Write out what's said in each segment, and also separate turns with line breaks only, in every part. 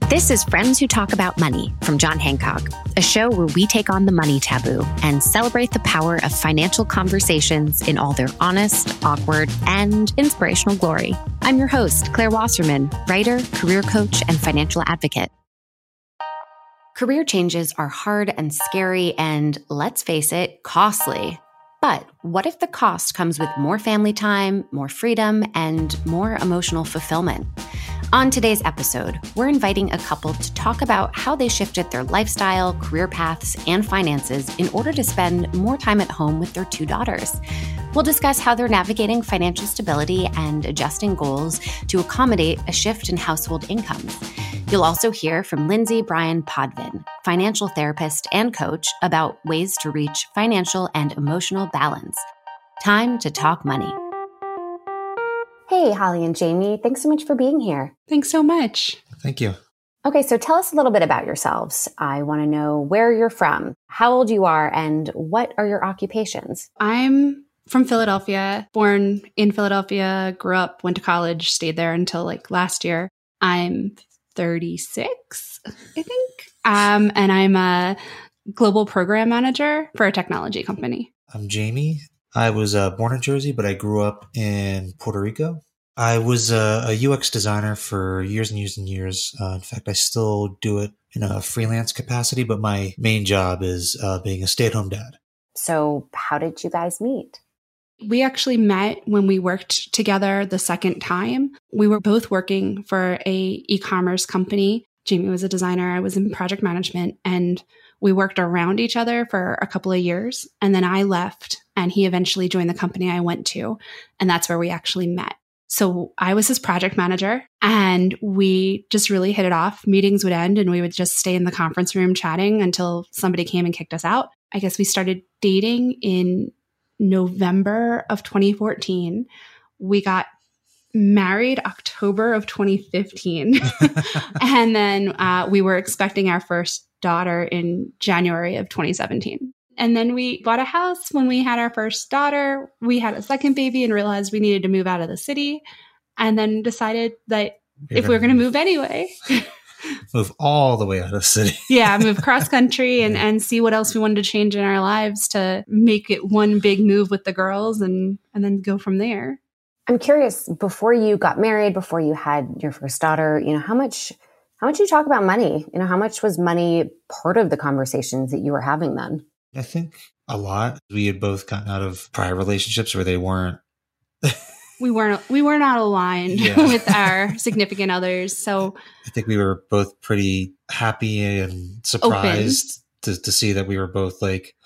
This is Friends Who Talk About Money from John Hancock, a show where we take on the money taboo and celebrate the power of financial conversations in all their honest, awkward, and inspirational glory. I'm your host, Claire Wasserman, writer, career coach, and financial advocate. Career changes are hard and scary and, let's face it, costly. But what if the cost comes with more family time, more freedom, and more emotional fulfillment? On today's episode, we're inviting a couple to talk about how they shifted their lifestyle, career paths, and finances in order to spend more time at home with their two daughters. We'll discuss how they're navigating financial stability and adjusting goals to accommodate a shift in household incomes. You'll also hear from Lindsay Bryan Podvin, financial therapist and coach, about ways to reach financial and emotional balance. Time to talk money. Hey, Holly and Jamie, thanks so much for being here.
Thanks so much.
Thank you.
Okay, so tell us a little bit about yourselves. I want to know where you're from, how old you are, and what are your occupations?
I'm from Philadelphia, born in Philadelphia, grew up, went to college, stayed there until last year. I'm 36, I think. And I'm a global program manager for a technology company.
I'm Jamie. I was born in Jersey, but I grew up in Puerto Rico. I was a UX designer for years and years and years. In fact, I still do it in a freelance capacity, but my main job is being a stay-at-home dad.
So how did you guys meet?
We actually met when we worked together the second time. We were both working for a e-commerce company. Jamie was a designer. I was in project management, and we worked around each other for a couple of years. And then I left, and he eventually joined the company I went to. And that's where we actually met. So I was his project manager, and we just really hit it off. Meetings would end, and we would just stay in the conference room chatting until somebody came and kicked us out. I guess we started dating in November of 2014. We got married October of 2015. And then we were expecting our first daughter in January of 2017. And then we bought a house when we had our first daughter. We had a second baby and realized we needed to move out of the city. And then decided that if we were going to move anyway,
move all the way out of the city.
Yeah, move cross country and see what else we wanted to change in our lives to make it one big move with the girls and then go from there.
I'm curious, before you got married, before you had your first daughter, how much you talk about money? How much was money part of the conversations that you were having then?
I think a lot. We had both gotten out of prior relationships where they weren't.
We were not aligned with our significant others. So
I think we were both pretty happy and surprised to see that we were both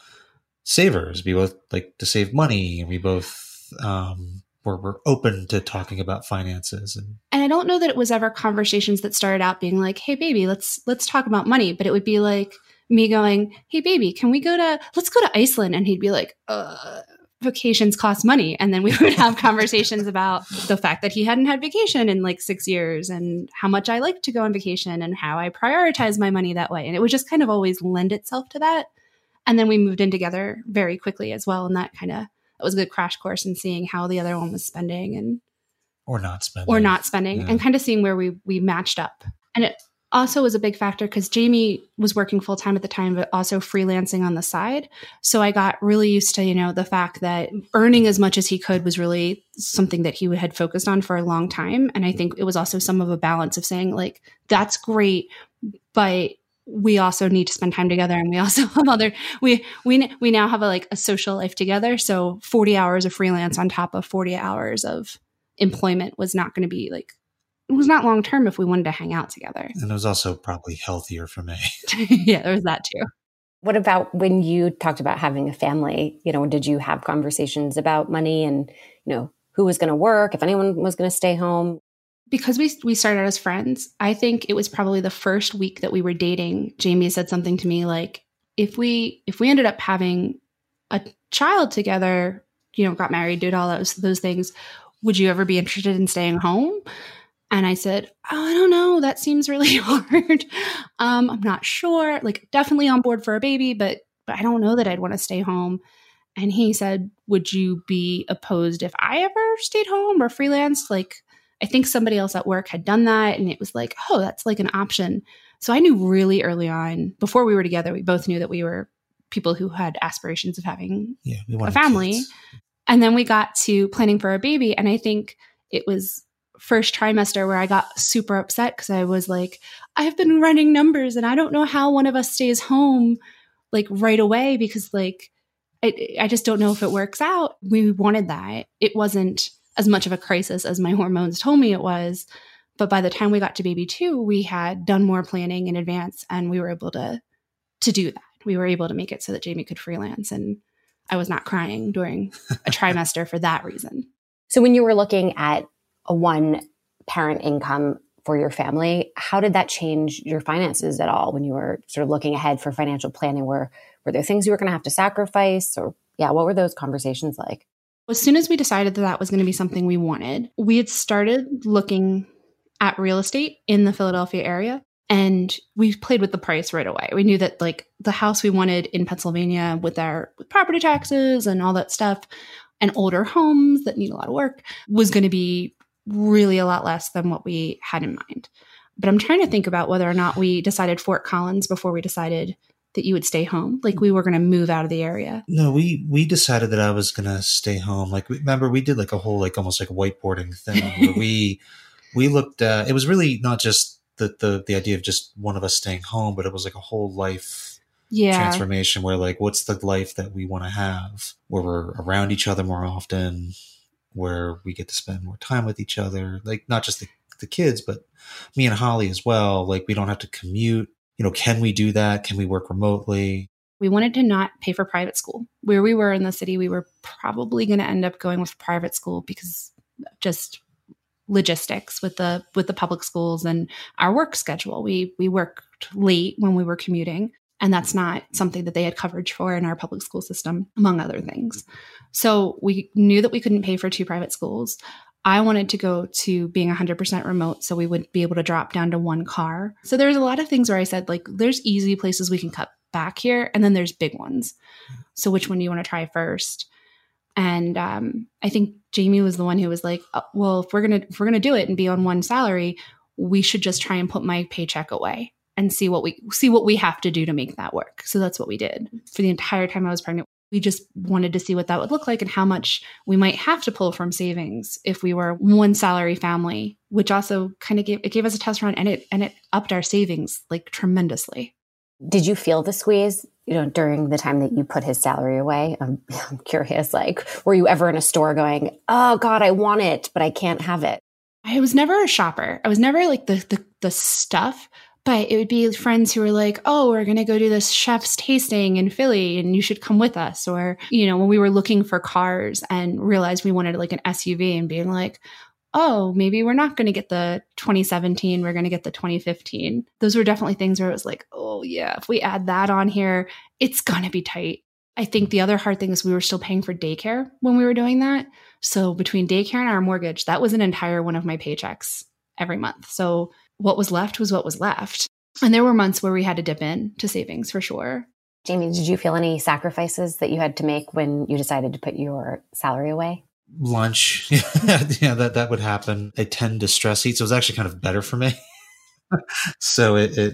savers. We both like to save money, and we both were open to talking about finances.
And I don't know that it was ever conversations that started out being like, "Hey, baby, let's talk about money," but it would be like me going, "Hey, baby, let's go to Iceland," and he'd be like, vacations cost money. And then we would have conversations about the fact that he hadn't had vacation in 6 years, and how much I like to go on vacation and how I prioritize my money that way. And it would just kind of always lend itself to that. And then we moved in together very quickly as well. And that was a good crash course in seeing how the other one was spending
or not spending,
and kind of seeing where we matched up. And it also was a big factor because Jamie was working full time at the time, but also freelancing on the side. So I got really used to, the fact that earning as much as he could was really something that he had focused on for a long time. And I think it was also some of a balance of saying that's great, but we also need to spend time together. And we also have we now have a social life together. So 40 hours of freelance on top of 40 hours of employment was not going to be it was not long-term if we wanted to hang out together.
And it was also probably healthier for me.
Yeah, there was that too.
What about when you talked about having a family? Did you have conversations about money and, who was going to work, if anyone was going to stay home?
Because we started out as friends, I think it was probably the first week that we were dating. Jamie said something to me like, if we ended up having a child together, got married, did all those things, would you ever be interested in staying home? And I said, I don't know. That seems really hard. I'm not sure. Definitely on board for a baby, but I don't know that I'd want to stay home. And he said, would you be opposed if I ever stayed home or freelanced? I think somebody else at work had done that, and it was like, oh, that's like an option. So I knew really early on, before we were together, we both knew that we were people who had aspirations of having a family.
Kids.
And then we got to planning for a baby. And I think it was first trimester where I got super upset because I was like, I've been running numbers and I don't know how one of us stays home like right away because like, I just don't know if it works out. We wanted that. It wasn't as much of a crisis as my hormones told me it was. But by the time we got to baby 2, we had done more planning in advance and we were able to do that. We were able to make it so that Jamie could freelance, and I was not crying during a trimester for that reason.
So when you were looking at a one-parent income for your family, how did that change your finances at all when you were sort of looking ahead for financial planning? Were there things you were going to have to sacrifice, or what were those conversations like?
As soon as we decided that that was going to be something we wanted, we had started looking at real estate in the Philadelphia area. And we played with the price right away. We knew that like the house we wanted in Pennsylvania with property taxes and all that stuff and older homes that need a lot of work was going to be really a lot less than what we had in mind. But I'm trying to think about whether or not we decided Fort Collins before we decided that you would stay home. Like we were going to move out of the area.
No, we decided that I was going to stay home. Like remember we did like a whole like almost like whiteboarding thing where we looked at, it was really not just the idea of just one of us staying home, but it was like a whole life transformation where like, what's the life that we want to have where we're around each other more often, where we get to spend more time with each other, like not just the kids, but me and Holly as well. Like we don't have to commute. Can we do that? Can we work remotely?
We wanted to not pay for private school. Where we were in the city, we were probably going to end up going with private school because just logistics with the public schools and our work schedule. We worked late when we were commuting, and that's not something that they had coverage for in our public school system, among other things. So we knew that we couldn't pay for 2 private schools. I wanted to go to being 100% remote so we would be able to drop down to 1 car. So there's a lot of things where I said, like, there's easy places we can cut back here, and then there's big ones. So which one do you want to try first? And I think Jamie was the one who was like, well, if we're gonna do it and be on 1 salary, we should just try and put my paycheck away and see what we have to do to make that work. So that's what we did. For the entire time I was pregnant, we just wanted to see what that would look like and how much we might have to pull from savings if we were 1 salary family, which also kind of gave us a test run, and it upped our savings like tremendously.
Did you feel the squeeze, during the time that you put his salary away? I'm curious, like, were you ever in a store going, oh God, I want it, but I can't have it?
I was never a shopper. I was never like the stuff, but it would be friends who were like, oh, we're going to go do this chef's tasting in Philly and you should come with us. Or, when we were looking for cars and realized we wanted like an SUV and being like, oh, maybe we're not going to get the 2017, we're going to get the 2015. Those were definitely things where it was like, oh yeah, if we add that on here, it's going to be tight. I think the other hard thing is we were still paying for daycare when we were doing that. So between daycare and our mortgage, that was an entire one of my paychecks every month. So what was left was what was left. And there were months where we had to dip in to savings for sure.
Jamie, did you feel any sacrifices that you had to make when you decided to put your salary away?
Lunch. Yeah, that would happen. I tend to stress eat, so it was actually kind of better for me. So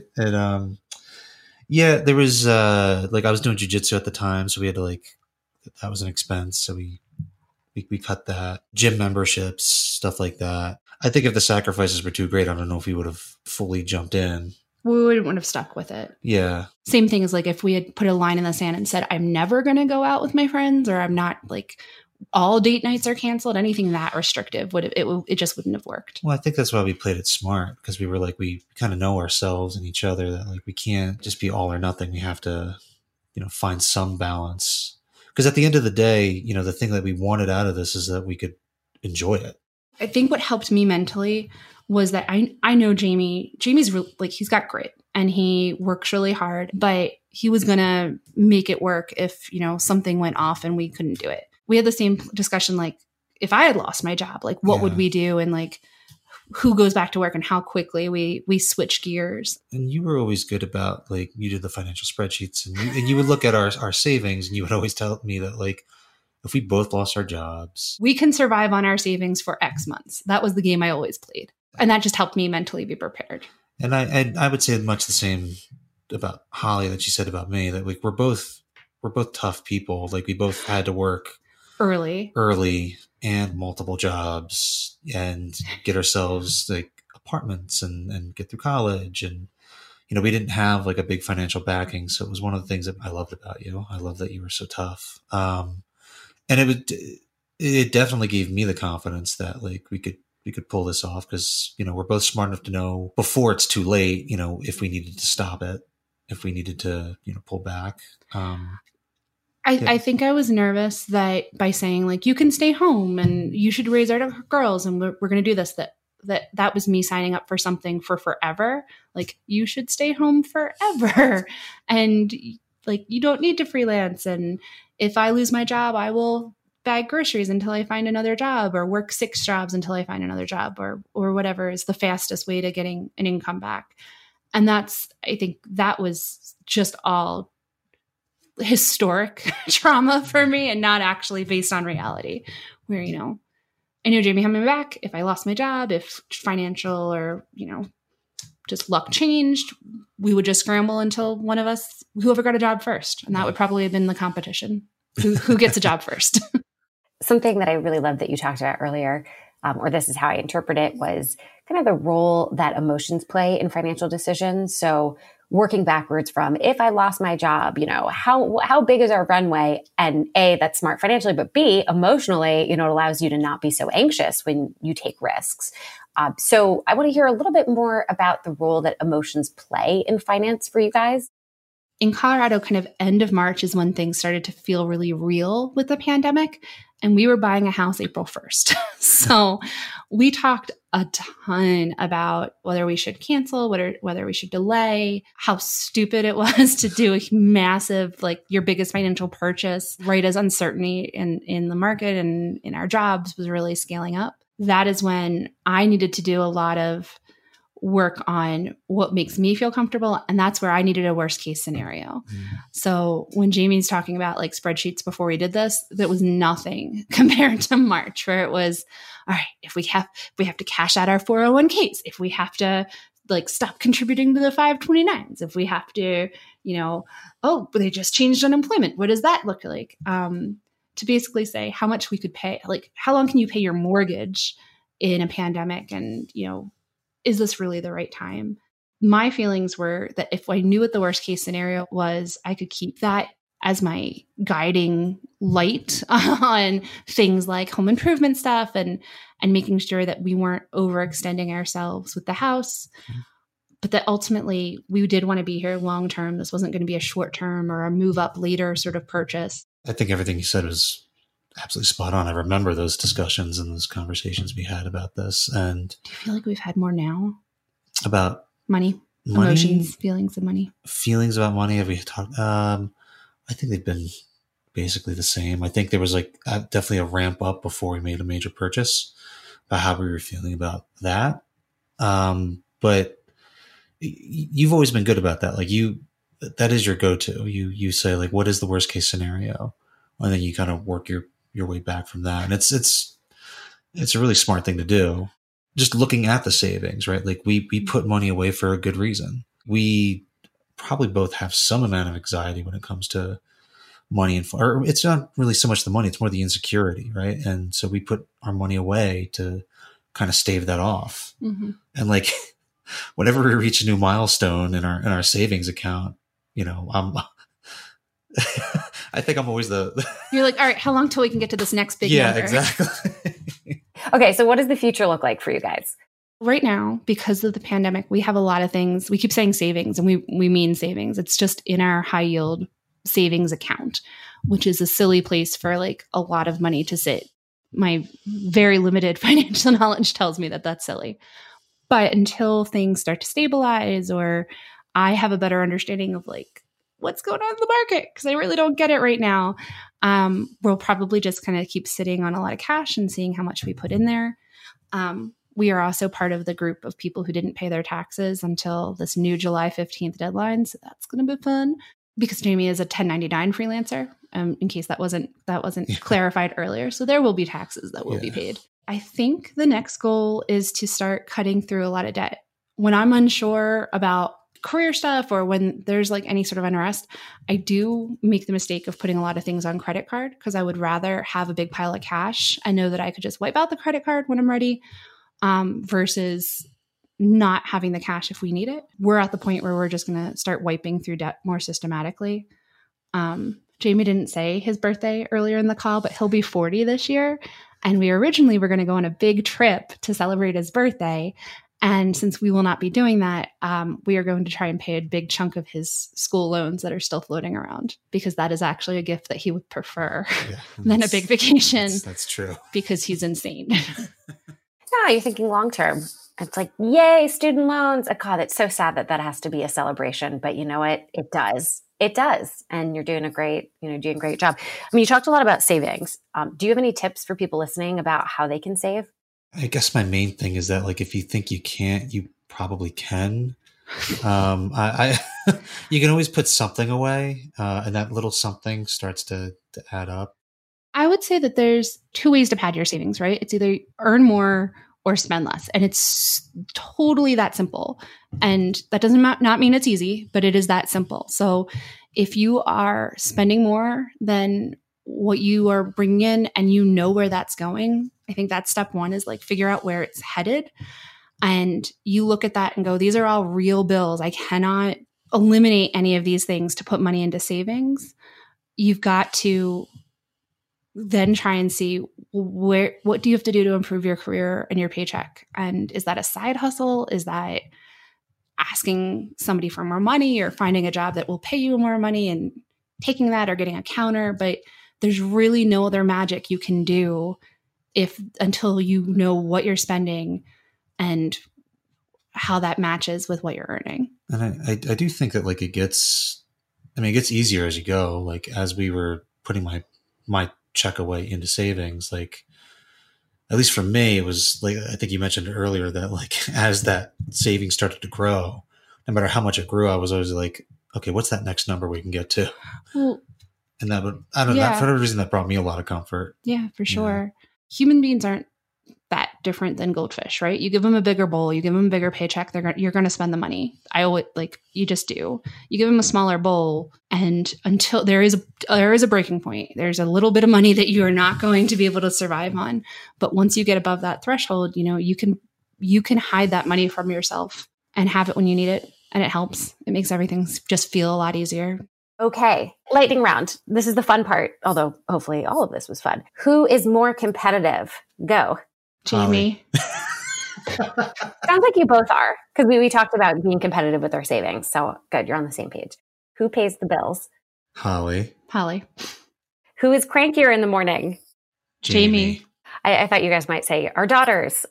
there was like I was doing jujitsu at the time, so we had to that was an expense. So we cut that. Gym memberships, stuff like that. I think if the sacrifices were too great, I don't know if we would have fully jumped in.
We wouldn't have stuck with it.
Yeah. Same
thing as like if we had put a line in the sand and said, I'm never going to go out with my friends, or I'm not like all date nights are canceled, anything that restrictive it just wouldn't have worked.
Well, I think that's why we played it smart, because we were like, we kind of know ourselves and each other that like we can't just be all or nothing. We have to, find some balance. Because at the end of the day, the thing that we wanted out of this is that we could enjoy it.
I think what helped me mentally was that I know Jamie's like, he's got grit and he works really hard, but he was going to make it work if, something went off and we couldn't do it. We had the same discussion, like if I had lost my job, like what would we do? And like who goes back to work and how quickly we switch gears.
And you were always good about like, you did the financial spreadsheets and you would look at our savings and you would always tell me that like, if we both lost our jobs,
we can survive on our savings for X months. That was the game I always played. And that just helped me mentally be prepared.
And I would say much the same about Holly that she said about me, that like we're both tough people. Like we both had to work early and multiple jobs and get ourselves like apartments and get through college. And, you know, we didn't have like a big financial backing. So it was one of the things that I loved about you. I love that you were so tough. And it definitely gave me the confidence that like we could pull this off, because, you know, we're both smart enough to know before it's too late, you know, if we needed to stop it, if we needed to, you know, pull back.
I think I was nervous that by saying like, you can stay home and you should raise our girls and we're going to do this, that was me signing up for something for forever. Like, you should stay home forever. And like, you don't need to freelance. And if I lose my job, I will bag groceries until I find another job, or work 6 jobs until I find another job, or whatever is the fastest way to getting an income back. And I think that was just all historic trauma for me, and not actually based on reality, where, you know, I knew Jamie coming back. If I lost my job, if financial or, you know, just luck changed, we would just scramble until one of us, whoever got a job first. And that would probably have been the competition. Who gets a job first?
Something that I really loved that you talked about earlier, or this is how I interpret it, was kind of the role that emotions play in financial decisions. So working backwards from, if I lost my job, you know, how big is our runway? And A, that's smart financially, but B, emotionally, you know, it allows you to not be so anxious when you take risks. So I want to hear a little bit more about the role that emotions play in finance for you guys.
In Colorado, kind of end of March is when things started to feel really real with the pandemic. And we were buying a house April 1st. So we talked a ton about whether we should cancel, whether we should delay, how stupid it was to do a massive, like your biggest financial purchase right as uncertainty in the market and in our jobs was really scaling up. That is when I needed to do a lot of work on what makes me feel comfortable. And that's where I needed a worst case scenario. So when Jamie's talking about like spreadsheets before we did this, that was nothing compared to March, where it was, all right, if we have to cash out our 401ks, if we have to like stop contributing to the 529s, if we have to, you know, oh, they just changed unemployment. What does that look like? To basically say how much we could pay, like how long can you pay your mortgage in a pandemic? And, you know, is this really the right time? My feelings were that if I knew what the worst case scenario was, I could keep that as my guiding light on things like home improvement stuff and making sure that we weren't overextending ourselves with the house. But that ultimately we did want to be here long term. This wasn't going to be a short term or a move up later sort of purchase.
I think everything you said was absolutely spot on. I remember those discussions and those conversations we had about this. And
do you feel like we've had more now
about
money? Emotions, feelings of money?
Feelings about money. Have we talked? I think they've been basically the same. I think there was like definitely a ramp up before we made a major purchase about how we were feeling about that. But you've always been good about that. Like that is your go-to. You say like, what is the worst case scenario? And then you kind of work your way back from that. And it's a really smart thing to do. Just looking at the savings, right? Like we put money away for a good reason. We probably both have some amount of anxiety when it comes to money, or it's not really so much the money, it's more the insecurity, right? And so we put our money away to kind of stave that off. Mm-hmm. And like whenever we reach a new milestone in our savings account, you know, I think I'm always
You're like, all right, how long till we can get to this next big number?
Yeah, exactly.
Okay, so what does the future look like for you guys?
Right now, because of the pandemic, we have a lot of things. We keep saying savings, and we mean savings. It's just in our high yield savings account, which is a silly place for like a lot of money to sit. My very limited financial knowledge tells me that that's silly. But until things start to stabilize, or I have a better understanding of like what's going on in the market, because I really don't get it right now, we'll probably just kind of keep sitting on a lot of cash and seeing how much we put in there. We are also part of the group of people who didn't pay their taxes until this new July 15th deadline. So that's going to be fun, because Jamie is a 1099 freelancer. in case that wasn't clarified earlier. So there will be taxes that will be paid. I think the next goal is to start cutting through a lot of debt. When I'm unsure about career stuff or when there's like any sort of unrest, I do make the mistake of putting a lot of things on credit card because I would rather have a big pile of cash and know that I could just wipe out the credit card when I'm ready versus not having the cash if we need it. We're at the point where we're just going to start wiping through debt more systematically. Jamie didn't say his birthday earlier in the call, but he'll be 40 this year. And we originally were going to go on a big trip to celebrate his birthday. And since we will not be doing that, we are going to try and pay a big chunk of his school loans that are still floating around because that is actually a gift that he would prefer than a big vacation.
That's true. Because
he's insane.
No, you're thinking long term. It's like, yay, student loans. Oh, God, it's so sad that has to be a celebration. But you know what? It does. It does. And you're doing a great job. I mean, you talked a lot about savings. Do you have any tips for people listening about how they can save?
I guess my main thing is that, like, if you think you can't, you probably can. I you can always put something away, and that little something starts to add up.
I would say that there's two ways to pad your savings, right? It's either earn more or spend less. And it's totally that simple. And that doesn't not mean it's easy, but it is that simple. So if you are spending more than what you are bringing in and you know where that's going, I think that's step one is like figure out where it's headed. And you look at that and go, these are all real bills. I cannot eliminate any of these things to put money into savings. You've got to then try and see what do you have to do to improve your career and your paycheck? And is that a side hustle? Is that asking somebody for more money or finding a job that will pay you more money and taking that or getting a counter? But there's really no other magic you can do until you know what you're spending and how that matches with what you're earning.
And I do think that like it gets easier as you go. Like as we were putting my check away into savings, like at least for me, it was like, I think you mentioned earlier that like as that savings started to grow, no matter how much it grew, I was always like, okay, what's that next number we can get to?
Well,
and that would, I don't know, for whatever reason, that brought me a lot of comfort.
Yeah, for sure. Yeah. Human beings aren't that different than goldfish, right? You give them a bigger bowl, you give them a bigger paycheck, you're going to spend the money. You just do. You give them a smaller bowl, and until there is a breaking point, there's a little bit of money that you are not going to be able to survive on. But once you get above that threshold, you can hide that money from yourself and have it when you need it, and it helps. It makes everything just feel a lot easier.
Okay, lightning round. This is the fun part, although hopefully all of this was fun. Who is more competitive? Go.
Jamie.
Sounds like you both are, because we talked about being competitive with our savings. So good, you're on the same page. Who pays the bills?
Holly.
Who is crankier in the morning?
Jamie.
I thought you guys might say our daughters.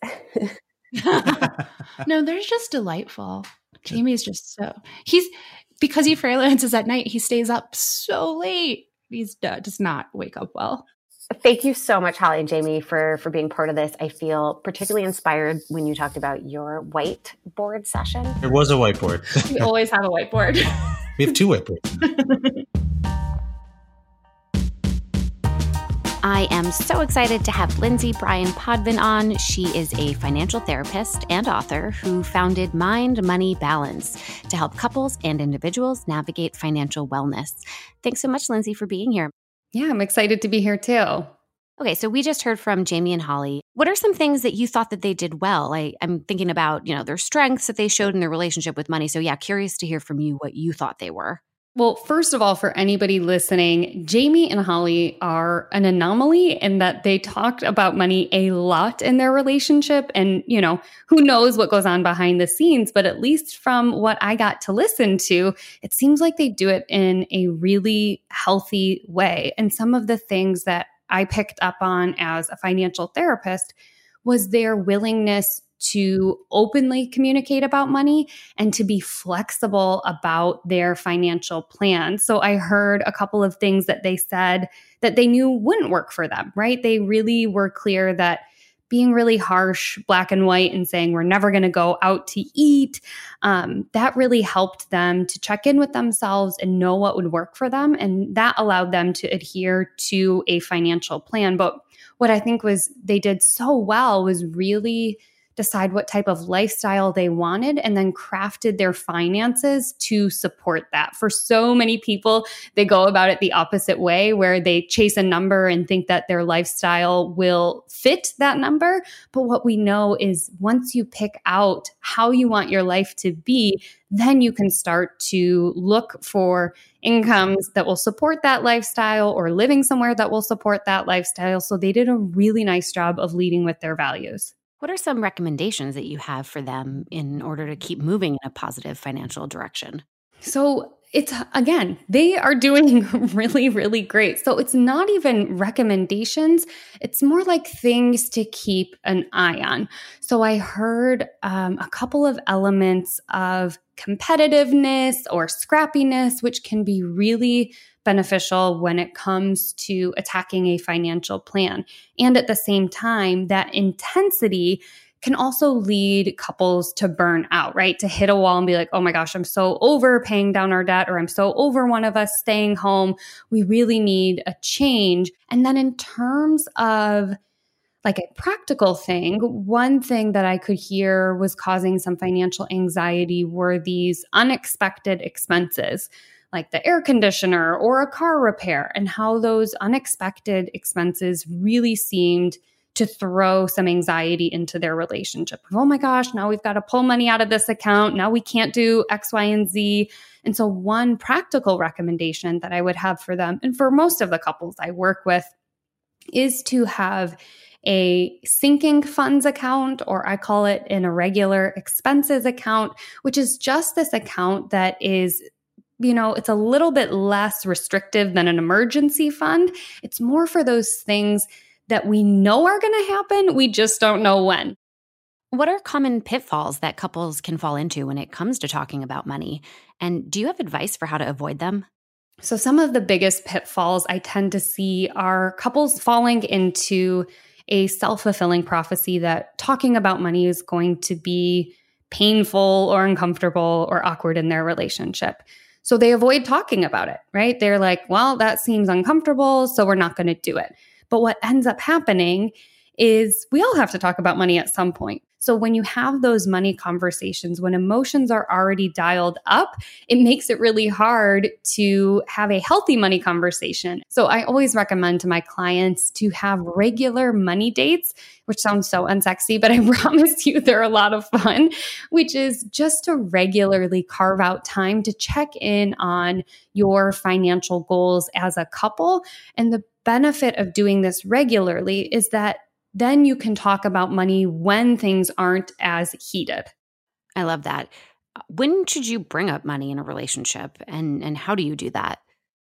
No, they're just delightful. Jamie's just because he freelances at night, he stays up so late. He does not wake up well.
Thank you so much, Holly and Jamie, for being part of this. I feel particularly inspired when you talked about your whiteboard session.
There was a whiteboard.
We always have a whiteboard.
We have two whiteboards.
I am so excited to have Lindsay Bryan Podvin on. She is a financial therapist and author who founded Mind Money Balance to help couples and individuals navigate financial wellness. Thanks so much, Lindsay, for being here.
Yeah, I'm excited to be here too.
Okay, so we just heard from Jamie and Holly. What are some things that you thought that they did well? I'm thinking about, their strengths that they showed in their relationship with money. So yeah, curious to hear from you what you thought they were.
Well, first of all, for anybody listening, Jamie and Holly are an anomaly in that they talked about money a lot in their relationship. And, who knows what goes on behind the scenes, but at least from what I got to listen to, it seems like they do it in a really healthy way. And some of the things that I picked up on as a financial therapist was their willingness to openly communicate about money and to be flexible about their financial plan. So I heard a couple of things that they said that they knew wouldn't work for them, right? They really were clear that being really harsh, black and white, and saying we're never going to go out to eat. That really helped them to check in with themselves and know what would work for them. And that allowed them to adhere to a financial plan. But what I think was they did so well was really decide what type of lifestyle they wanted and then crafted their finances to support that. For so many people, they go about it the opposite way, where they chase a number and think that their lifestyle will fit that number. But what we know is once you pick out how you want your life to be, then you can start to look for incomes that will support that lifestyle or living somewhere that will support that lifestyle. So they did a really nice job of leading with their values.
What are some recommendations that you have for them in order to keep moving in a positive financial direction?
So it's, again, they are doing really, really great. So it's not even recommendations. It's more like things to keep an eye on. So I heard a couple of elements of competitiveness or scrappiness, which can be really beneficial when it comes to attacking a financial plan. And at the same time, that intensity can also lead couples to burn out, right? To hit a wall and be like, oh my gosh, I'm so over paying down our debt, or I'm so over one of us staying home. We really need a change. And then in terms of like a practical thing, one thing that I could hear was causing some financial anxiety were these unexpected expenses, like the air conditioner or a car repair, and how those unexpected expenses really seemed to throw some anxiety into their relationship. Oh my gosh, now we've got to pull money out of this account. Now we can't do X, Y, and Z. And so one practical recommendation that I would have for them, and for most of the couples I work with, is to have a sinking funds account, or I call it an irregular expenses account, which is just this account that is, it's a little bit less restrictive than an emergency fund. It's more for those things that we know are going to happen. We just don't know when.
What are common pitfalls that couples can fall into when it comes to talking about money? And do you have advice for how to avoid them?
So some of the biggest pitfalls I tend to see are couples falling into a self-fulfilling prophecy that talking about money is going to be painful or uncomfortable or awkward in their relationship. So they avoid talking about it, right? They're like, well, that seems uncomfortable, so we're not going to do it. But what ends up happening is we all have to talk about money at some point. So when you have those money conversations, when emotions are already dialed up, it makes it really hard to have a healthy money conversation. So I always recommend to my clients to have regular money dates, which sounds so unsexy, but I promise you they're a lot of fun, which is just to regularly carve out time to check in on your financial goals as a couple. And the benefit of doing this regularly is that then you can talk about money when things aren't as heated.
I love that. When should you bring up money in a relationship, and how do you do that?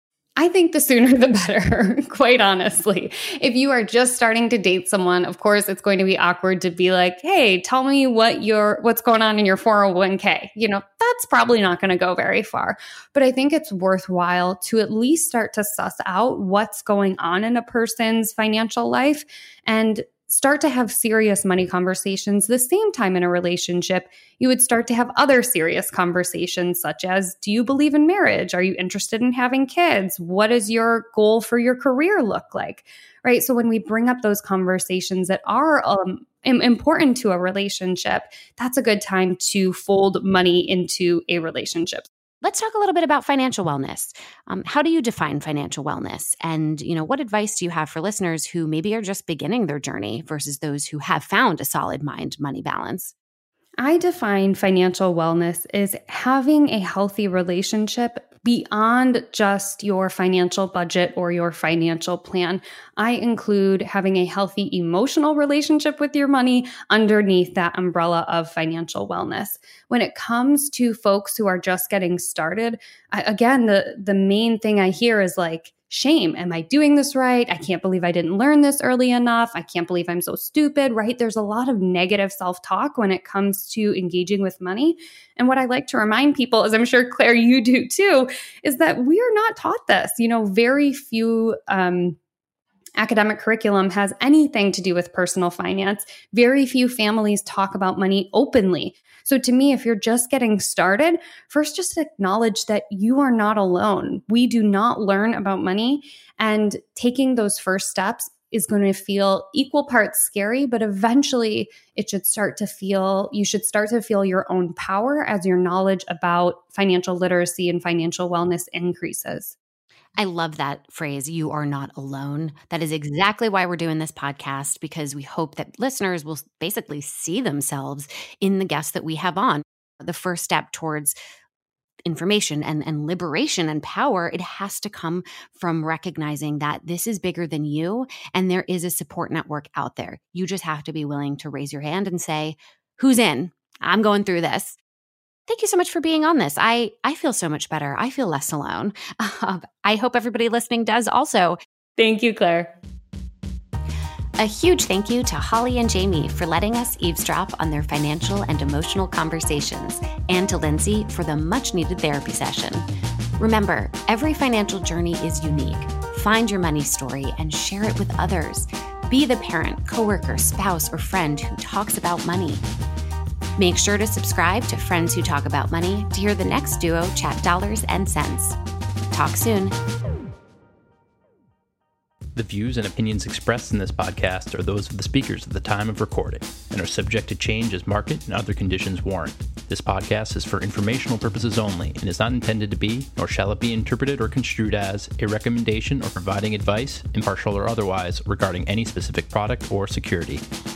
I think the sooner the better, quite honestly. If you are just starting to date someone, of course, it's going to be awkward to be like, hey, tell me what's going on in your 401k. That's probably not going to go very far. But I think it's worthwhile to at least start to suss out what's going on in a person's financial life and start to have serious money conversations. The same time in a relationship, you would start to have other serious conversations, such as, do you believe in marriage? Are you interested in having kids? What does your goal for your career look like? Right? So when we bring up those conversations that are important to a relationship, that's a good time to fold money into a relationship.
Let's talk a little bit about financial wellness. How do you define financial wellness? And, what advice do you have for listeners who maybe are just beginning their journey versus those who have found a solid mind-money balance?
I define financial wellness as having a healthy relationship beyond just your financial budget or your financial plan. I include having a healthy emotional relationship with your money underneath that umbrella of financial wellness. When it comes to folks who are just getting started, the main thing I hear is like, shame. Am I doing this right? I can't believe I didn't learn this early enough. I can't believe I'm so stupid, right? There's a lot of negative self-talk when it comes to engaging with money. And what I like to remind people, as I'm sure, Claire, you do too, is that we are not taught this. Very few academic curriculum has anything to do with personal finance. Very few families talk about money openly. So to me, if you're just getting started, first just acknowledge that you are not alone. We do not learn about money, and taking those first steps is going to feel equal parts scary, but eventually you should start to feel your own power as your knowledge about financial literacy and financial wellness increases.
I love that phrase, you are not alone. That is exactly why we're doing this podcast, because we hope that listeners will basically see themselves in the guests that we have on. The first step towards information and liberation and power, it has to come from recognizing that this is bigger than you and there is a support network out there. You just have to be willing to raise your hand and say, who's in? I'm going through this. Thank you so much for being on this. I feel so much better. I feel less alone. I hope everybody listening does also.
Thank you, Claire.
A huge thank you to Holly and Jamie for letting us eavesdrop on their financial and emotional conversations, and to Lindsay for the much-needed therapy session. Remember, every financial journey is unique. Find your money story and share it with others. Be the parent, coworker, spouse, or friend who talks about money. Make sure to subscribe to Friends Who Talk About Money to hear the next duo chat dollars and cents. Talk soon.
The views and opinions expressed in this podcast are those of the speakers at the time of recording and are subject to change as market and other conditions warrant. This podcast is for informational purposes only and is not intended to be, nor shall it be interpreted or construed as, a recommendation or providing advice, impartial or otherwise, regarding any specific product or security.